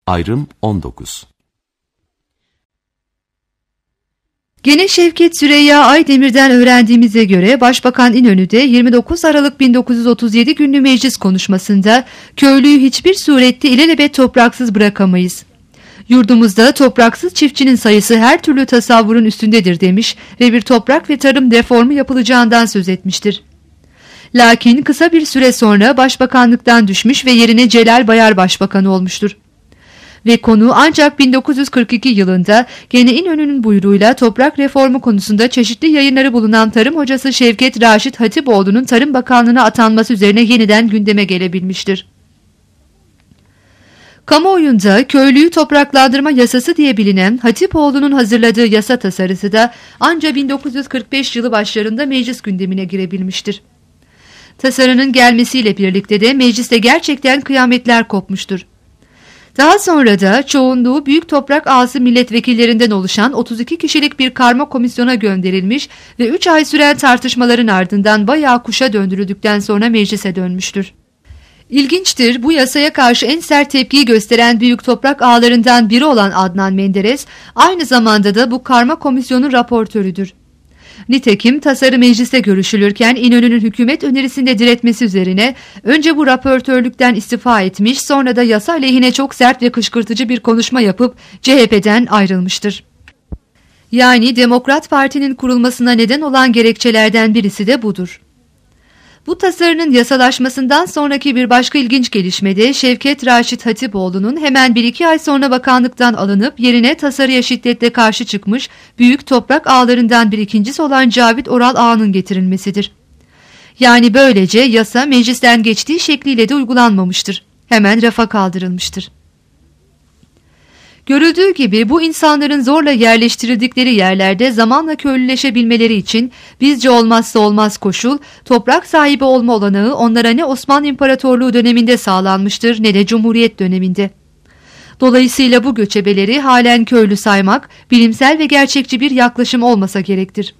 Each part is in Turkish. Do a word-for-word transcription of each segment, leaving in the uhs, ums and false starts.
Ayrım on dokuz. Gene Şevket Süreyya Aydemir'den öğrendiğimize göre Başbakan İnönü'de yirmi dokuz Aralık bin dokuz yüz otuz yedi günlü meclis konuşmasında köylüyü hiçbir surette ilelebet topraksız bırakamayız. Yurdumuzda topraksız çiftçinin sayısı her türlü tasavvurun üstündedir demiş ve bir toprak ve tarım reformu yapılacağından söz etmiştir. Lakin kısa bir süre sonra başbakanlıktan düşmüş ve yerine Celal Bayar başbakanı olmuştur. Ve konu ancak bin dokuz yüz kırk iki yılında gene İnönü'nün buyruğuyla toprak reformu konusunda çeşitli yayınları bulunan tarım hocası Şevket Raşit Hatipoğlu'nun Tarım Bakanlığı'na atanması üzerine yeniden gündeme gelebilmiştir. Kamuoyunda köylüyü topraklandırma yasası diye bilinen Hatipoğlu'nun hazırladığı yasa tasarısı da ancak bin dokuz yüz kırk beş yılı başlarında meclis gündemine girebilmiştir. Tasarının gelmesiyle birlikte de mecliste gerçekten kıyametler kopmuştur. Daha sonra da çoğunluğu büyük toprak ağası milletvekillerinden oluşan otuz iki kişilik bir karma komisyona gönderilmiş ve üç ay süren tartışmaların ardından bayağı kuşa döndürüldükten sonra meclise dönmüştür. İlginçtir, bu yasaya karşı en sert tepkiyi gösteren büyük toprak ağalarından biri olan Adnan Menderes, aynı zamanda da bu karma komisyonun raportörüdür. Nitekim tasarı mecliste görüşülürken İnönü'nün hükümet önerisinde diretmesi üzerine önce bu raportörlükten istifa etmiş, sonra da yasa aleyhine çok sert ve kışkırtıcı bir konuşma yapıp C H P'den ayrılmıştır. Yani Demokrat Parti'nin kurulmasına neden olan gerekçelerden birisi de budur. Bu tasarının yasalaşmasından sonraki bir başka ilginç gelişmede Şevket Raşit Hatipoğlu'nun hemen bir iki ay sonra bakanlıktan alınıp yerine tasarıya şiddetle karşı çıkmış büyük toprak ağalarından bir ikincisi olan Cavit Oral Ağa'nın getirilmesidir. Yani böylece yasa meclisten geçtiği şekliyle de uygulanmamıştır. Hemen rafa kaldırılmıştır. Görüldüğü gibi bu insanların zorla yerleştirildikleri yerlerde zamanla köylüleşebilmeleri için bizce olmazsa olmaz koşul, toprak sahibi olma olanağı onlara ne Osmanlı İmparatorluğu döneminde sağlanmıştır ne de Cumhuriyet döneminde. Dolayısıyla bu göçebeleri halen köylü saymak, bilimsel ve gerçekçi bir yaklaşım olmasa gerektir.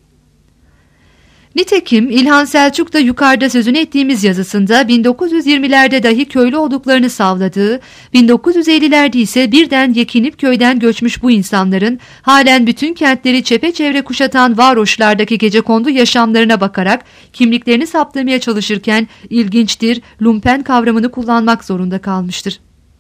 Nitekim İlhan Selçuk da yukarıda sözünü ettiğimiz yazısında bin dokuz yüz yirmilerde dahi köylü olduklarını savladığı, bin dokuz yüz ellilerde ise birden yekinip köyden göçmüş bu insanların halen bütün kentleri çepeçevre kuşatan varoşlardaki gecekondu yaşamlarına bakarak kimliklerini saptamaya çalışırken ilginçtir, lumpen kavramını kullanmak zorunda kalmıştır.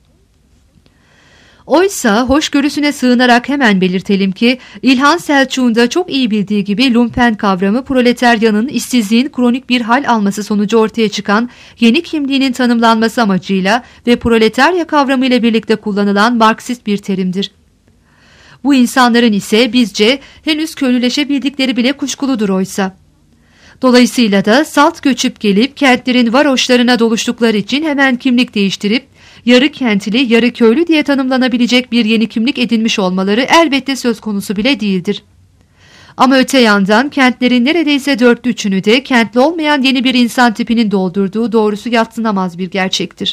Oysa hoşgörüsüne sığınarak hemen belirtelim ki İlhan Selçuk'un da çok iyi bildiği gibi lumpen kavramı proletaryanın işsizliğin kronik bir hal alması sonucu ortaya çıkan yeni kimliğinin tanımlanması amacıyla ve proletarya kavramıyla birlikte kullanılan Marksist bir terimdir. Bu insanların ise bizce henüz köylüleşebildikleri bile kuşkuludur oysa. Dolayısıyla da salt göçüp gelip kentlerin varoşlarına doluştukları için hemen kimlik değiştirip yarı kentli, yarı köylü diye tanımlanabilecek bir yeni kimlik edinmiş olmaları elbette söz konusu bile değildir. Ama öte yandan kentlerin neredeyse dörtte üçünü de kentli olmayan yeni bir insan tipinin doldurduğu doğrusu yadsınamaz bir gerçektir.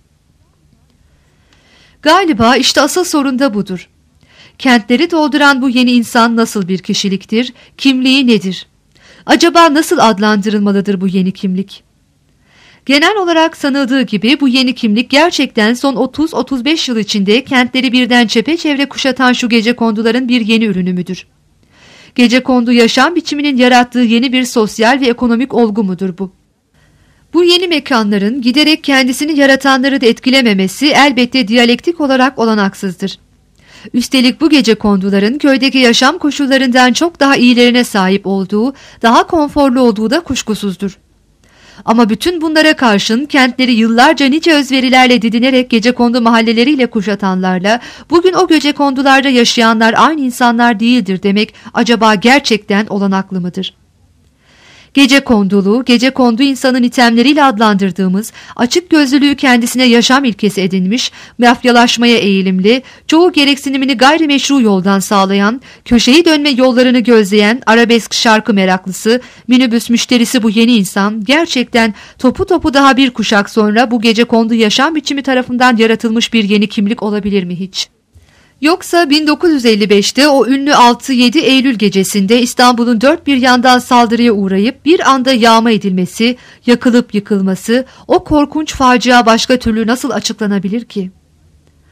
Galiba işte asıl sorun da budur. Kentleri dolduran bu yeni insan nasıl bir kişiliktir, kimliği nedir? Acaba nasıl adlandırılmalıdır bu yeni kimlik? Genel olarak sanıldığı gibi bu yeni kimlik gerçekten son otuz otuz beş yıl içinde kentleri birden çepeçevre kuşatan şu gecekonduların bir yeni ürünü müdür? Gecekondu yaşam biçiminin yarattığı yeni bir sosyal ve ekonomik olgu mudur bu? Bu yeni mekanların giderek kendisini yaratanları da etkilememesi elbette diyalektik olarak olanaksızdır. Üstelik bu gecekonduların köydeki yaşam koşullarından çok daha iyilerine sahip olduğu, daha konforlu olduğu da kuşkusuzdur. Ama bütün bunlara karşın kentleri yıllarca nice özverilerle didinerek gecekondu mahalleleriyle kuşatanlarla bugün o gecekondularda yaşayanlar aynı insanlar değildir demek acaba gerçekten olanaklı mıdır? Gecekondulu, gecekondu insanın itemleriyle adlandırdığımız, açık gözlülüğü kendisine yaşam ilkesi edinmiş, mafyalaşmaya eğilimli, çoğu gereksinimini gayrimeşru yoldan sağlayan, köşeyi dönme yollarını gözleyen arabesk şarkı meraklısı, minibüs müşterisi bu yeni insan, gerçekten topu topu daha bir kuşak sonra bu gecekondu yaşam biçimi tarafından yaratılmış bir yeni kimlik olabilir mi hiç? Yoksa bin dokuz yüz elli beşte o ünlü altı yedi Eylül gecesinde İstanbul'un dört bir yandan saldırıya uğrayıp bir anda yağma edilmesi, yakılıp yıkılması, o korkunç facia başka türlü nasıl açıklanabilir ki?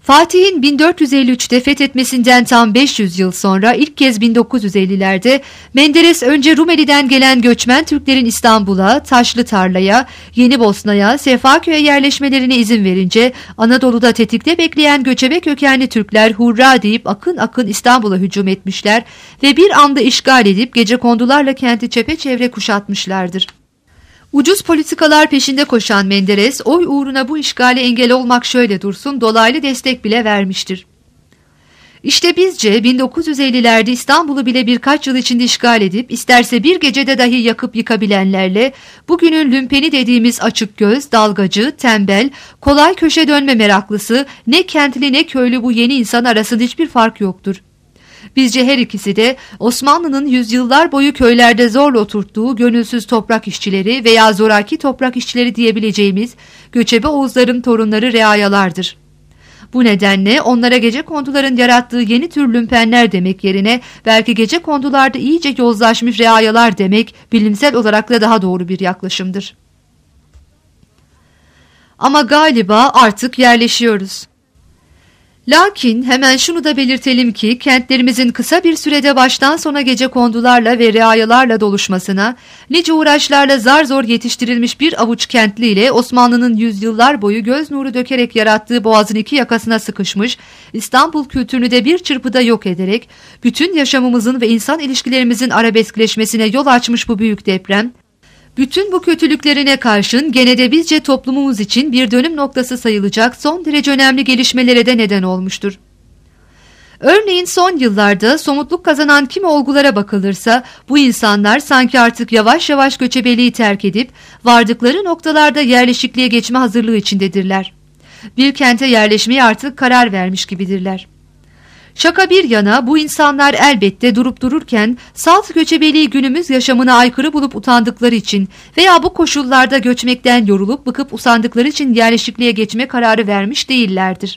Fatih'in bin dört yüz elli üçte fethetmesinden tam beş yüz yıl sonra ilk kez bin dokuz yüz ellilerde Menderes önce Rumeli'den gelen göçmen Türklerin İstanbul'a, Taşlıtarla'ya, Yenibosna'ya, Sefaköy'e yerleşmelerine izin verince Anadolu'da tetikte bekleyen göçebe kökenli Türkler hurra deyip akın akın İstanbul'a hücum etmişler ve bir anda işgal edip gecekondularla kenti çepeçevre kuşatmışlardır. Ucuz politikalar peşinde koşan Menderes, oy uğruna bu işgale engel olmak şöyle dursun, dolaylı destek bile vermiştir. İşte bizce bin dokuz yüz ellilerde İstanbul'u bile birkaç yıl içinde işgal edip, isterse bir gecede dahi yakıp yıkabilenlerle, bugünün lümpeni dediğimiz açık göz, dalgacı, tembel, kolay köşe dönme meraklısı, ne kentli ne köylü bu yeni insan arasında hiçbir fark yoktur. Bizce her ikisi de Osmanlı'nın yüzyıllar boyu köylerde zorla oturttuğu gönülsüz toprak işçileri veya zoraki toprak işçileri diyebileceğimiz göçebe oğuzların torunları reayalardır. Bu nedenle onlara gecekonduların yarattığı yeni tür lümpenler demek yerine belki gecekondularda iyice yozlaşmış reayalar demek bilimsel olarak da daha doğru bir yaklaşımdır. Ama galiba artık yerleşiyoruz. Lakin hemen şunu da belirtelim ki kentlerimizin kısa bir sürede baştan sona gecekondularla ve reayalarla doluşmasına, nice uğraşlarla zar zor yetiştirilmiş bir avuç kentli ile Osmanlı'nın yüzyıllar boyu göz nuru dökerek yarattığı boğazın iki yakasına sıkışmış, İstanbul kültürünü de bir çırpıda yok ederek, bütün yaşamımızın ve insan ilişkilerimizin arabeskleşmesine yol açmış bu büyük deprem, bütün bu kötülüklerine karşın gene de bizce toplumumuz için bir dönüm noktası sayılacak son derece önemli gelişmelere de neden olmuştur. Örneğin son yıllarda somutluk kazanan kimi olgulara bakılırsa bu insanlar sanki artık yavaş yavaş göçebeliği terk edip vardıkları noktalarda yerleşikliğe geçme hazırlığı içindedirler. Bir kente yerleşmeye artık karar vermiş gibidirler. Şaka bir yana bu insanlar elbette durup dururken salt göçebeliği günümüz yaşamına aykırı bulup utandıkları için veya bu koşullarda göçmekten yorulup bıkıp usandıkları için yerleşikliğe geçme kararı vermiş değillerdir.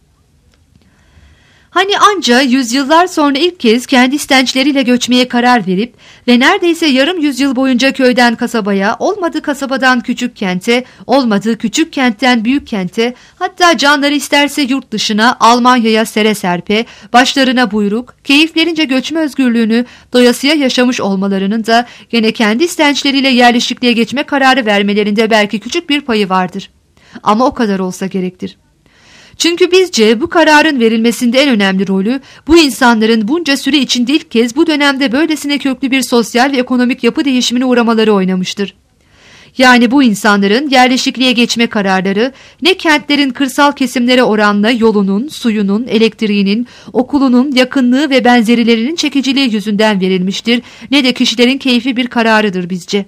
Hani anca yüzyıllar sonra ilk kez kendi istençleriyle göçmeye karar verip ve neredeyse yarım yüzyıl boyunca köyden kasabaya, olmadı kasabadan küçük kente, olmadı küçük kentten büyük kente, hatta canları isterse yurt dışına, Almanya'ya sere serpe, başlarına buyruk, keyiflerince göçme özgürlüğünü doyasıya yaşamış olmalarının da gene kendi istençleriyle yerleşikliğe geçme kararı vermelerinde belki küçük bir payı vardır. Ama o kadar olsa gerektir. Çünkü bizce bu kararın verilmesinde en önemli rolü bu insanların bunca süre içinde ilk kez bu dönemde böylesine köklü bir sosyal ve ekonomik yapı değişimine uğramaları oynamıştır. Yani bu insanların yerleşikliğe geçme kararları ne kentlerin kırsal kesimlere oranla yolunun, suyunun, elektriğinin, okulunun yakınlığı ve benzerilerinin çekiciliği yüzünden verilmiştir ne de kişilerin keyfi bir kararıdır bizce.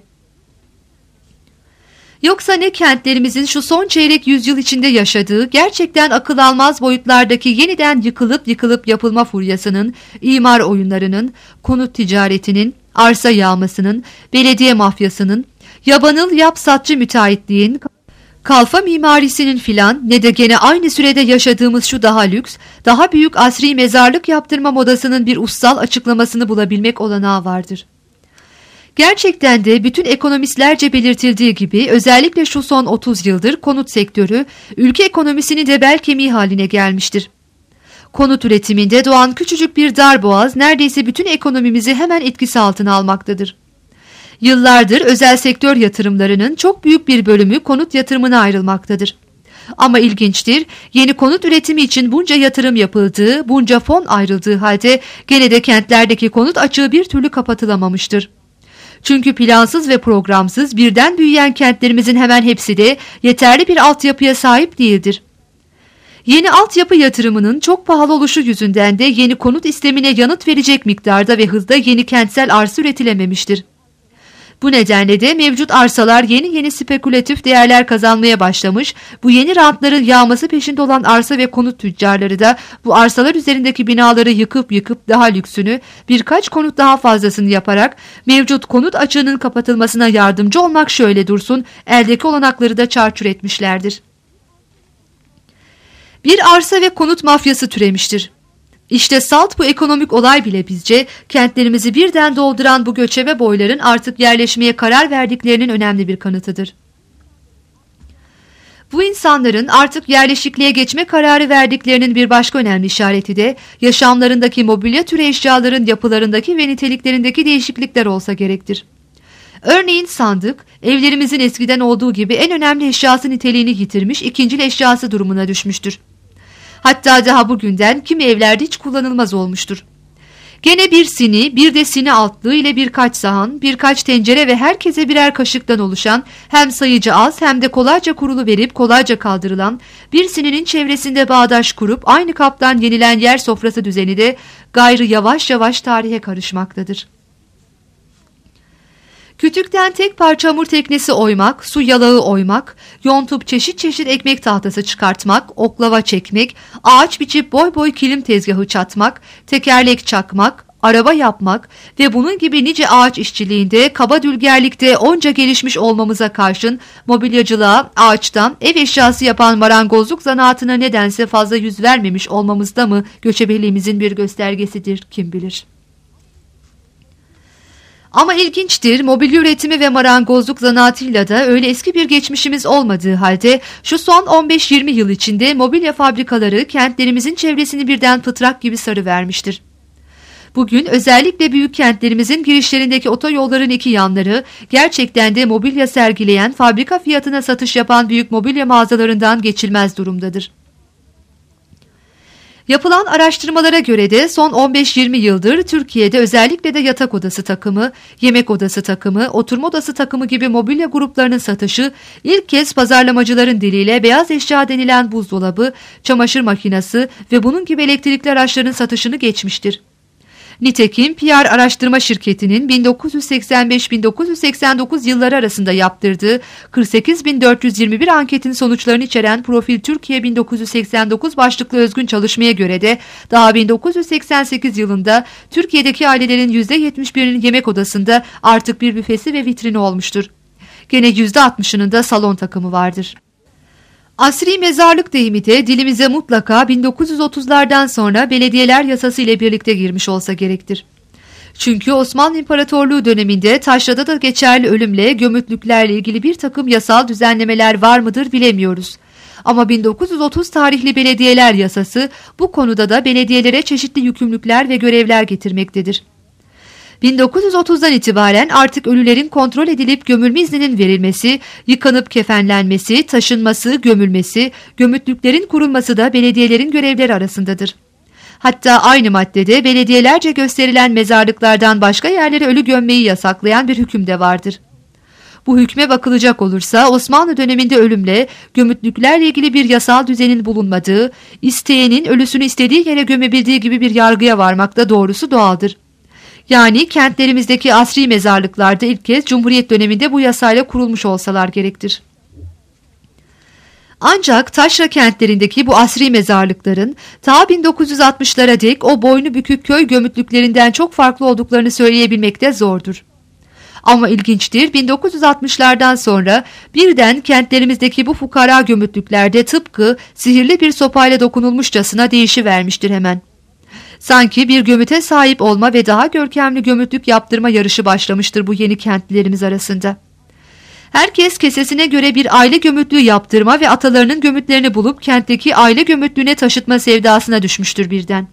Yoksa ne kentlerimizin şu son çeyrek yüzyıl içinde yaşadığı gerçekten akıl almaz boyutlardaki yeniden yıkılıp yıkılıp yapılma furyasının, imar oyunlarının, konut ticaretinin, arsa yağmasının, belediye mafyasının, yabanıl yap satçı müteahhitliğin, kalfa mimarisinin filan ne de gene aynı sürede yaşadığımız şu daha lüks, daha büyük asri mezarlık yaptırma modasının bir ussal açıklamasını bulabilmek olanağı vardır. Gerçekten de bütün ekonomistlerce belirtildiği gibi özellikle şu son otuz yıldır konut sektörü ülke ekonomisinin de bel kemiği haline gelmiştir. Konut üretiminde doğan küçücük bir darboğaz neredeyse bütün ekonomimizi hemen etkisi altına almaktadır. Yıllardır özel sektör yatırımlarının çok büyük bir bölümü konut yatırımına ayrılmaktadır. Ama ilginçtir, yeni konut üretimi için bunca yatırım yapıldığı, bunca fon ayrıldığı halde gene de kentlerdeki konut açığı bir türlü kapatılamamıştır. Çünkü plansız ve programsız birden büyüyen kentlerimizin hemen hepsi de yeterli bir altyapıya sahip değildir. Yeni altyapı yatırımının çok pahalı oluşu yüzünden de yeni konut istemine yanıt verecek miktarda ve hızda yeni kentsel arsa üretilememiştir. Bu nedenle de mevcut arsalar yeni yeni spekülatif değerler kazanmaya başlamış, bu yeni rantların yağması peşinde olan arsa ve konut tüccarları da bu arsalar üzerindeki binaları yıkıp yıkıp daha lüksünü, birkaç konut daha fazlasını yaparak mevcut konut açığının kapatılmasına yardımcı olmak şöyle dursun, eldeki olanakları da çarçur etmişlerdir. Bir arsa ve konut mafyası türemiştir. İşte salt bu ekonomik olay bile bizce kentlerimizi birden dolduran bu göçebe boyların artık yerleşmeye karar verdiklerinin önemli bir kanıtıdır. Bu insanların artık yerleşikliğe geçme kararı verdiklerinin bir başka önemli işareti de yaşamlarındaki mobilya türü eşyaların yapılarındaki ve niteliklerindeki değişiklikler olsa gerektir. Örneğin sandık, evlerimizin eskiden olduğu gibi en önemli eşyası niteliğini yitirmiş, ikincil eşyası durumuna düşmüştür. Hatta daha bugünden kimi evlerde hiç kullanılmaz olmuştur. Gene bir sini, bir de sini altlığı ile birkaç sahan, birkaç tencere ve herkese birer kaşıktan oluşan, hem sayıcı az hem de kolayca kurulu verip kolayca kaldırılan, bir sininin çevresinde bağdaş kurup aynı kaptan yenilen yer sofrası düzeni de gayrı yavaş yavaş tarihe karışmaktadır. Kütükten tek parça hamur teknesi oymak, su yalağı oymak, yontup çeşit çeşit ekmek tahtası çıkartmak, oklava çekmek, ağaç biçip boy boy kilim tezgahı çatmak, tekerlek çakmak, araba yapmak ve bunun gibi nice ağaç işçiliğinde, kaba dülgerlikte onca gelişmiş olmamıza karşın mobilyacılığa, ağaçtan ev eşyası yapan marangozluk zanaatına nedense fazla yüz vermemiş olmamızda mı göçebeliğimizin bir göstergesidir kim bilir. Ama ilginçtir, mobilya üretimi ve marangozluk zanaatıyla da öyle eski bir geçmişimiz olmadığı halde şu son on beş yirmi yıl içinde mobilya fabrikaları kentlerimizin çevresini birden pıtrak gibi sarıvermiştir. Bugün özellikle büyük kentlerimizin girişlerindeki otoyolların iki yanları gerçekten de mobilya sergileyen, fabrika fiyatına satış yapan büyük mobilya mağazalarından geçilmez durumdadır. Yapılan araştırmalara göre de son on beş yirmi yıldır Türkiye'de özellikle de yatak odası takımı, yemek odası takımı, oturma odası takımı gibi mobilya gruplarının satışı ilk kez pazarlamacıların diliyle beyaz eşya denilen buzdolabı, çamaşır makinesi ve bunun gibi elektrikli araçların satışını geçmiştir. Nitekim P R araştırma şirketinin bin dokuz yüz seksen beş bin dokuz yüz seksen dokuz yılları arasında yaptırdığı kırk sekiz bin dört yüz yirmi bir anketin sonuçlarını içeren Profil Türkiye bin dokuz yüz seksen dokuz başlıklı özgün çalışmaya göre de daha bin dokuz yüz seksen sekiz yılında Türkiye'deki ailelerin yüzde yetmiş birinin yemek odasında artık bir büfesi ve vitrini olmuştur. Gene yüzde altmışının da salon takımı vardır. Asri mezarlık deyimi de dilimize mutlaka bin dokuz yüz otuzlardan sonra belediyeler yasası ile birlikte girmiş olsa gerektir. Çünkü Osmanlı İmparatorluğu döneminde taşrada da geçerli ölümle, gömütlüklerle ilgili bir takım yasal düzenlemeler var mıdır bilemiyoruz. Ama bin dokuz yüz otuz tarihli belediyeler yasası bu konuda da belediyelere çeşitli yükümlülükler ve görevler getirmektedir. bin dokuz yüz otuzdan itibaren artık ölülerin kontrol edilip gömülme izninin verilmesi, yıkanıp kefenlenmesi, taşınması, gömülmesi, gömütlüklerin kurulması da belediyelerin görevleri arasındadır. Hatta aynı maddede belediyelerce gösterilen mezarlıklardan başka yerlere ölü gömmeyi yasaklayan bir hüküm de vardır. Bu hükme bakılacak olursa Osmanlı döneminde ölümle, gömütlüklerle ilgili bir yasal düzenin bulunmadığı, isteyenin ölüsünü istediği yere gömebildiği gibi bir yargıya varmak da doğrusu doğaldır. Yani kentlerimizdeki asri mezarlıklarda ilk kez Cumhuriyet döneminde bu yasayla kurulmuş olsalar gerektir. Ancak taşra kentlerindeki bu asri mezarlıkların ta bin dokuz yüz altmışlara dek o boynu bükük köy gömütlüklerinden çok farklı olduklarını söyleyebilmek de zordur. Ama ilginçtir, bin dokuz yüz altmışlardan sonra birden kentlerimizdeki bu fukara gömütlüklerde tıpkı sihirli bir sopayla dokunulmuşçasına değişivermiştir hemen. Sanki bir gömüte sahip olma ve daha görkemli gömütlük yaptırma yarışı başlamıştır bu yeni kentlilerimiz arasında. Herkes kesesine göre bir aile gömütlüğü yaptırma ve atalarının gömütlerini bulup kentteki aile gömütlüğüne taşıtma sevdasına düşmüştür birden.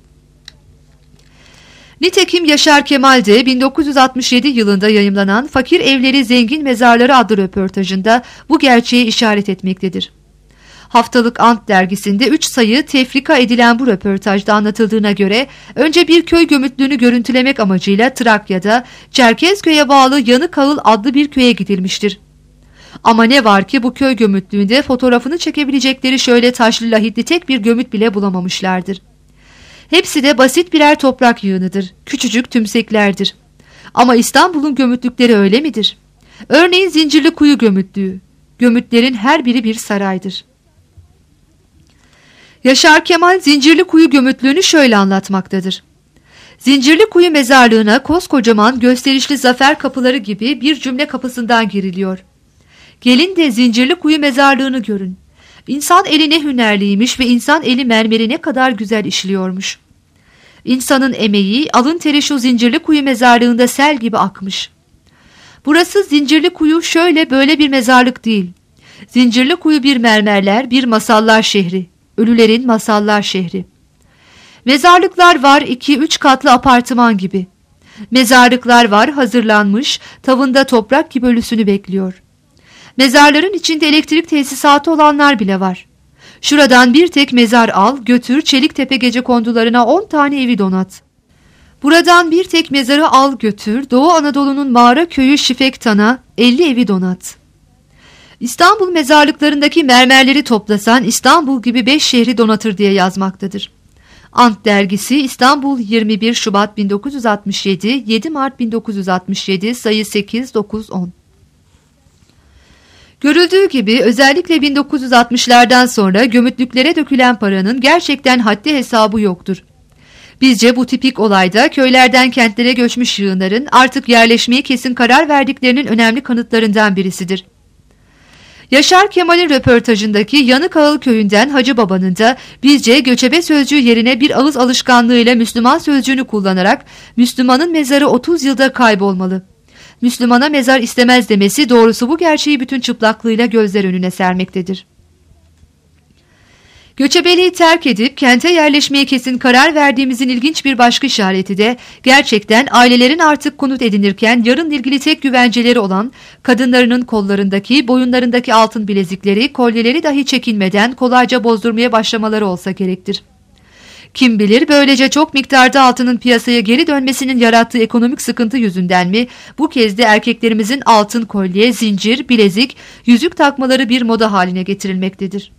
Nitekim Yaşar Kemal de bin dokuz yüz altmış yedi yılında yayımlanan Fakir Evleri Zengin Mezarları adlı röportajında bu gerçeği işaret etmektedir. Haftalık Ant dergisinde üç sayı tefrika edilen bu röportajda anlatıldığına göre önce bir köy gömütlüğünü görüntülemek amacıyla Trakya'da Çerkezköy'e bağlı Yanıkağıl adlı bir köye gidilmiştir. Ama ne var ki bu köy gömütlüğünde fotoğrafını çekebilecekleri şöyle taşlı lahitli tek bir gömüt bile bulamamışlardır. Hepsi de basit birer toprak yığınıdır, küçücük tümseklerdir. Ama İstanbul'un gömütlükleri öyle midir? Örneğin Zincirlikuyu gömütlüğü, gömütlerin her biri bir saraydır. Yaşar Kemal Zincirlikuyu gömütlüğünü şöyle anlatmaktadır. Zincirlikuyu mezarlığına koskocaman gösterişli zafer kapıları gibi bir cümle kapısından giriliyor. Gelin de Zincirlikuyu mezarlığını görün. İnsan eli ne hünerliymiş ve insan eli mermeri ne kadar güzel işliyormuş. İnsanın emeği, alın teri şu Zincirlikuyu mezarlığında sel gibi akmış. Burası Zincirlikuyu şöyle böyle bir mezarlık değil. Zincirlikuyu bir mermerler, bir masallar şehri. Ölülerin masallar şehri. Mezarlıklar var, iki üç katlı apartman gibi. Mezarlıklar var, hazırlanmış, tavında toprak gibi ölüsünü bekliyor. Mezarların içinde elektrik tesisatı olanlar bile var. Şuradan bir tek mezar al, götür, Çeliktepe gecekondularına on tane evi donat. Buradan bir tek mezarı al götür, Doğu Anadolu'nun mağara köyü Şifektan'a elli evi donat. İstanbul mezarlıklarındaki mermerleri toplasan İstanbul gibi beş şehri donatır diye yazmaktadır. Ant dergisi İstanbul yirmi bir Şubat bin dokuz yüz altmış yedi, yedi Mart bin dokuz yüz altmış yedi, sayı sekiz, dokuz, on. Görüldüğü gibi özellikle bin dokuz yüz altmışlardan sonra gömütlüklere dökülen paranın gerçekten haddi hesabı yoktur. Bizce bu tipik olayda köylerden kentlere göçmüş yığınların artık yerleşmeye kesin karar verdiklerinin önemli kanıtlarından birisidir. Yaşar Kemal'in röportajındaki Yanıkağıl köyünden Hacı Baba'nın da bizce göçebe sözcüğü yerine bir ağız alışkanlığıyla Müslüman sözcüğünü kullanarak Müslümanın mezarı otuz yılda kaybolmalı. Müslümana mezar istemez demesi doğrusu bu gerçeği bütün çıplaklığıyla gözler önüne sermektedir. Göçebeliği terk edip kente yerleşmeye kesin karar verdiğimizin ilginç bir başka işareti de gerçekten ailelerin artık konut edinirken yarınla ilgili tek güvenceleri olan kadınlarının kollarındaki, boyunlarındaki altın bilezikleri, kolyeleri dahi çekinmeden kolayca bozdurmaya başlamaları olsa gerektir. Kim bilir böylece çok miktarda altının piyasaya geri dönmesinin yarattığı ekonomik sıkıntı yüzünden mi bu kez de erkeklerimizin altın kolye, zincir, bilezik, yüzük takmaları bir moda haline getirilmektedir.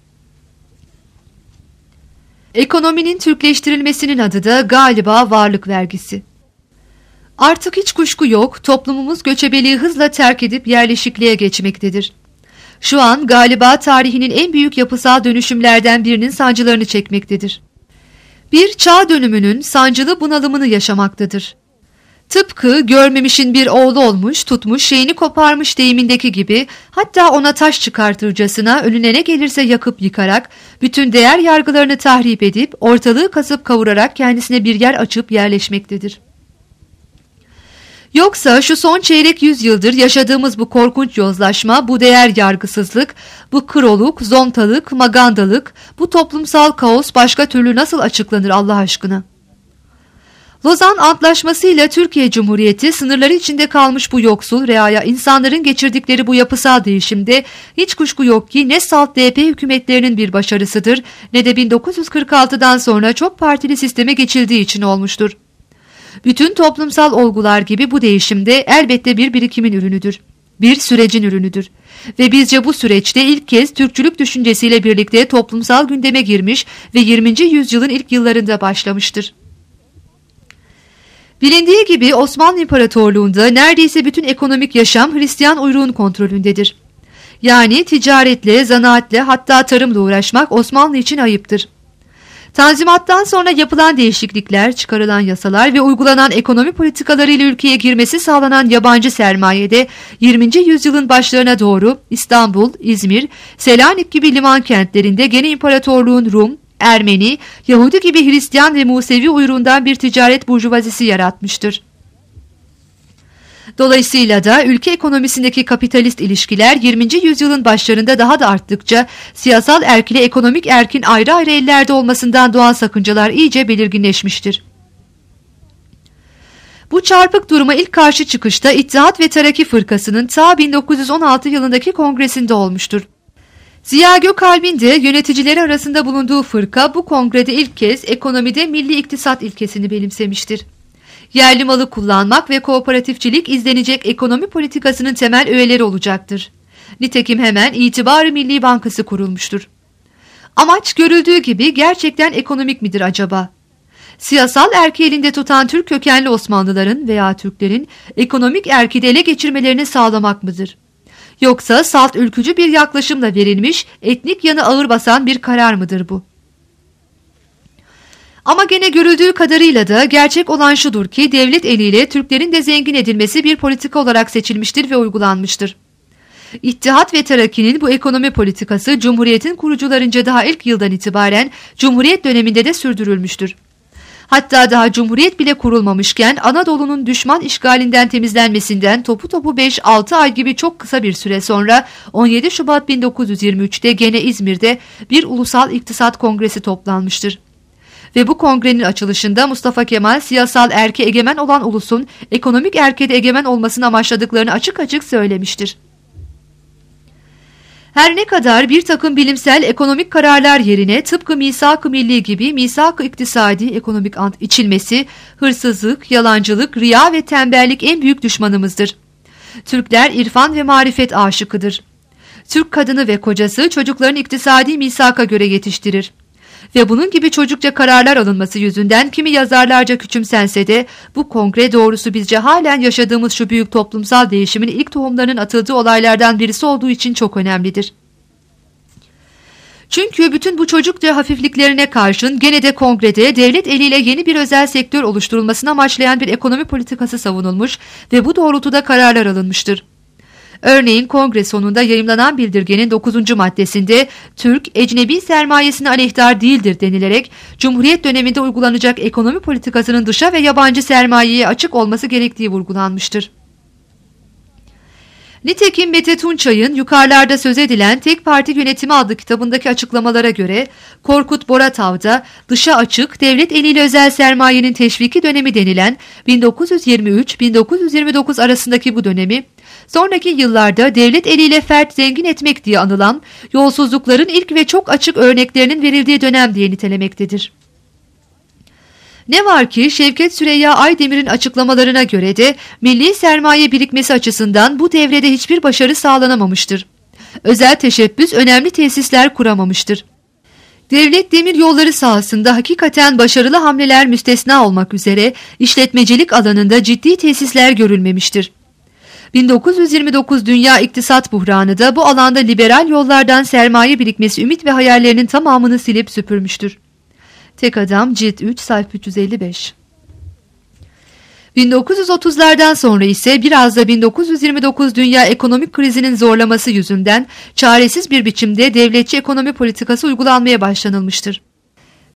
Ekonominin Türkleştirilmesinin adı da galiba varlık vergisi. Artık hiç kuşku yok, toplumumuz göçebeliği hızla terk edip yerleşikliğe geçmektedir. Şu an galiba tarihinin en büyük yapısal dönüşümlerden birinin sancılarını çekmektedir. Bir çağ dönümünün sancılı bunalımını yaşamaktadır. Tıpkı görmemişin bir oğlu olmuş, tutmuş, şeyini koparmış deyimindeki gibi, hatta ona taş çıkartırcasına önüne ne gelirse yakıp yıkarak, bütün değer yargılarını tahrip edip, ortalığı kasıp kavurarak kendisine bir yer açıp yerleşmektedir. Yoksa şu son çeyrek yüzyıldır yaşadığımız bu korkunç yozlaşma, bu değer yargısızlık, bu kıroluk, zontalık, magandalık, bu toplumsal kaos başka türlü nasıl açıklanır Allah aşkına? Lozan Antlaşması ile Türkiye Cumhuriyeti sınırları içinde kalmış bu yoksul reaya insanların geçirdikleri bu yapısal değişimde hiç kuşku yok ki ne salt D P hükümetlerinin bir başarısıdır ne de bin dokuz yüz kırk altıdan sonra çok partili sisteme geçildiği için olmuştur. Bütün toplumsal olgular gibi bu değişimde elbette bir birikimin ürünüdür. Bir sürecin ürünüdür. Ve bizce bu süreçte ilk kez Türkçülük düşüncesiyle birlikte toplumsal gündeme girmiş ve yirminci yüzyılın ilk yıllarında başlamıştır. Bilindiği gibi Osmanlı İmparatorluğu'nda neredeyse bütün ekonomik yaşam Hristiyan uyruğun kontrolündedir. Yani ticaretle, zanaatle hatta tarımla uğraşmak Osmanlı için ayıptır. Tanzimattan sonra yapılan değişiklikler, çıkarılan yasalar ve uygulanan ekonomi politikalarıyla ülkeye girmesi sağlanan yabancı sermayede yirminci yüzyılın başlarına doğru İstanbul, İzmir, Selanik gibi liman kentlerinde gene imparatorluğun Rum, Ermeni, Yahudi gibi Hristiyan ve Musevi uyruğundan bir ticaret burjuvazisi yaratmıştır. Dolayısıyla da ülke ekonomisindeki kapitalist ilişkiler yirminci yüzyılın başlarında daha da arttıkça siyasal erk ile ekonomik erkin ayrı ayrı ellerde olmasından doğan sakıncalar iyice belirginleşmiştir. Bu çarpık duruma ilk karşı çıkışta İttihat ve Terakki Fırkası'nın ta bin dokuz yüz on altı yılındaki kongresinde olmuştur. Ziya Gökalp'in de yöneticileri arasında bulunduğu fırka bu kongrede ilk kez ekonomide milli iktisat ilkesini benimsemiştir. Yerli malı kullanmak ve kooperatifçilik izlenecek ekonomi politikasının temel öğeleri olacaktır. Nitekim hemen İtibar-ı Milli Bankası kurulmuştur. Amaç görüldüğü gibi gerçekten ekonomik midir acaba? Siyasal erki elinde tutan Türk kökenli Osmanlıların veya Türklerin ekonomik erki de ele geçirmelerini sağlamak mıdır? Yoksa salt ülkücü bir yaklaşımla verilmiş, etnik yanı ağır basan bir karar mıdır bu? Ama gene görüldüğü kadarıyla da gerçek olan şudur ki devlet eliyle Türklerin de zengin edilmesi bir politika olarak seçilmiştir ve uygulanmıştır. İttihat ve Terakki'nin bu ekonomi politikası Cumhuriyet'in kurucularınca daha ilk yıldan itibaren Cumhuriyet döneminde de sürdürülmüştür. Hatta daha Cumhuriyet bile kurulmamışken Anadolu'nun düşman işgalinden temizlenmesinden topu topu beş altı ay gibi çok kısa bir süre sonra on yedi Şubat bin dokuz yüz yirmi üç'te gene İzmir'de bir ulusal iktisat kongresi toplanmıştır. Ve bu kongrenin açılışında Mustafa Kemal siyasal erke egemen olan ulusun ekonomik erkede egemen olmasını amaçladıklarını açık açık söylemiştir. Her ne kadar bir takım bilimsel ekonomik kararlar yerine tıpkı misak-ı milli gibi misak-ı iktisadi ekonomik ant içilmesi, hırsızlık, yalancılık, riya ve tembellik en büyük düşmanımızdır. Türkler irfan ve marifet aşıkıdır. Türk kadını ve kocası çocuklarını iktisadi misaka göre yetiştirir. Ve bunun gibi çocukça kararlar alınması yüzünden kimi yazarlarca küçümsense de bu kongre doğrusu bizce halen yaşadığımız şu büyük toplumsal değişimin ilk tohumlarının atıldığı olaylardan birisi olduğu için çok önemlidir. Çünkü bütün bu çocukça hafifliklerine karşın gene de kongrede devlet eliyle yeni bir özel sektör oluşturulmasını amaçlayan bir ekonomi politikası savunulmuş ve bu doğrultuda kararlar alınmıştır. Örneğin kongre sonunda yayımlanan bildirgenin dokuzuncu maddesinde Türk, ecnebi sermayesine aleyhtar değildir denilerek Cumhuriyet döneminde uygulanacak ekonomi politikasının dışa ve yabancı sermayeye açık olması gerektiği vurgulanmıştır. Nitekim Mete Tunçay'ın yukarılarda söz edilen Tek Parti Yönetimi adlı kitabındaki açıklamalara göre Korkut Boratav'da dışa açık devlet eliyle özel sermayenin teşviki dönemi denilen bin dokuz yüz yirmi üç bin dokuz yüz yirmi dokuz arasındaki bu dönemi sonraki yıllarda devlet eliyle fert zengin etmek diye anılan yolsuzlukların ilk ve çok açık örneklerinin verildiği dönem diye nitelemektedir. Ne var ki Şevket Süreyya Aydemir'in açıklamalarına göre de milli sermaye birikmesi açısından bu devrede hiçbir başarı sağlanamamıştır. Özel teşebbüs önemli tesisler kuramamıştır. Devlet demir yolları sahasında hakikaten başarılı hamleler müstesna olmak üzere işletmecilik alanında ciddi tesisler görülmemiştir. bin dokuz yüz yirmi dokuz Dünya İktisat Buhranı da bu alanda liberal yollardan sermaye birikmesi ümit ve hayallerinin tamamını silip süpürmüştür. Tek Adam Cilt üç sayfa üç yüz elli beş. bin dokuz yüz otuzlardan sonra ise biraz da bin dokuz yüz yirmi dokuz dünya ekonomik krizinin zorlaması yüzünden çaresiz bir biçimde devletçi ekonomi politikası uygulanmaya başlanılmıştır.